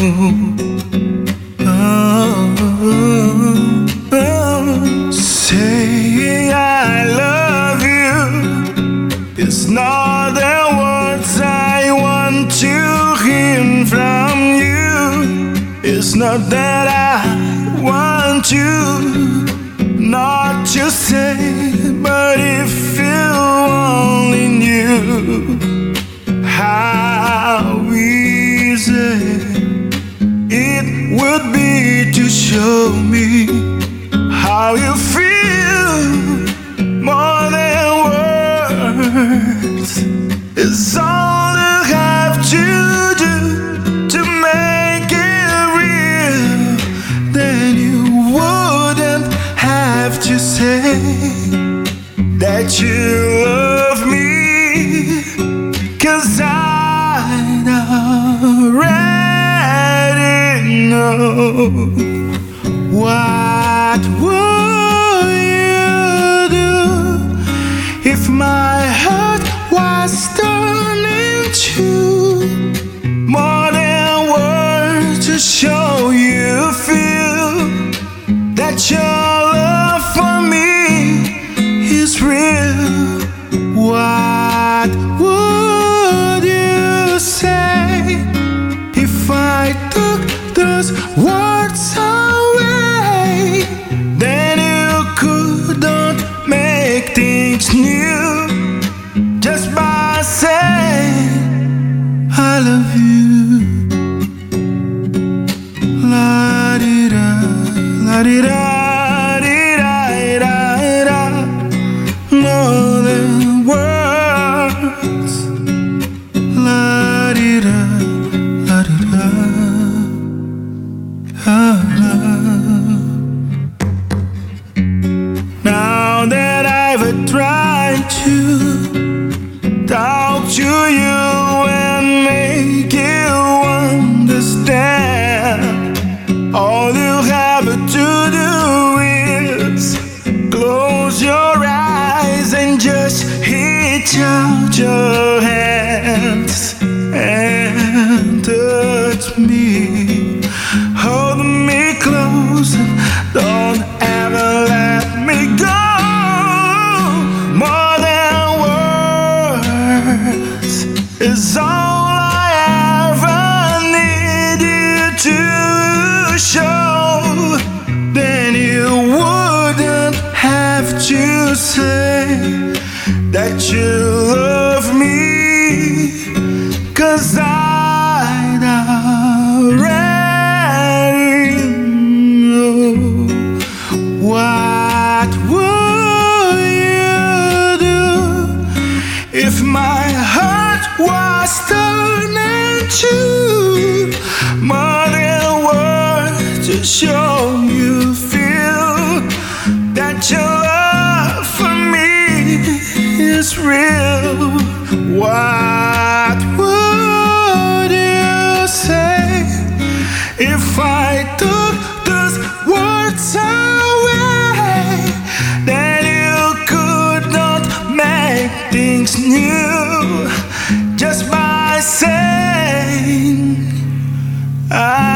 Saying I love you is not the words I want to hear from you. It's not that I want you not to say, but if you only knew how easy it would be to show me how you feel more than words. It's all you have to do to make it real. Then you wouldn't have to say that you love me, 'cause I already know. What would you do if my heart was torn into more than words to show you feel that your love for me is real? What would you say if I took those words away? Then you couldn't make things new just by saying I love you. La di da, la di da. More than words. La di da, la di da. Now that I've tried to talk to you and make you understand, all you have to do is close your eyes and just reach out your hands and touch me. Hold me close and don't ever let me go. More than words is all I ever need you to show. Then you wouldn't have to say that you love me, 'cause I'd already know. What would you do if my heart was torn into more than words to show you feel that your love for me is real? What would you say if I took those words away? Then you could not make things new just by saying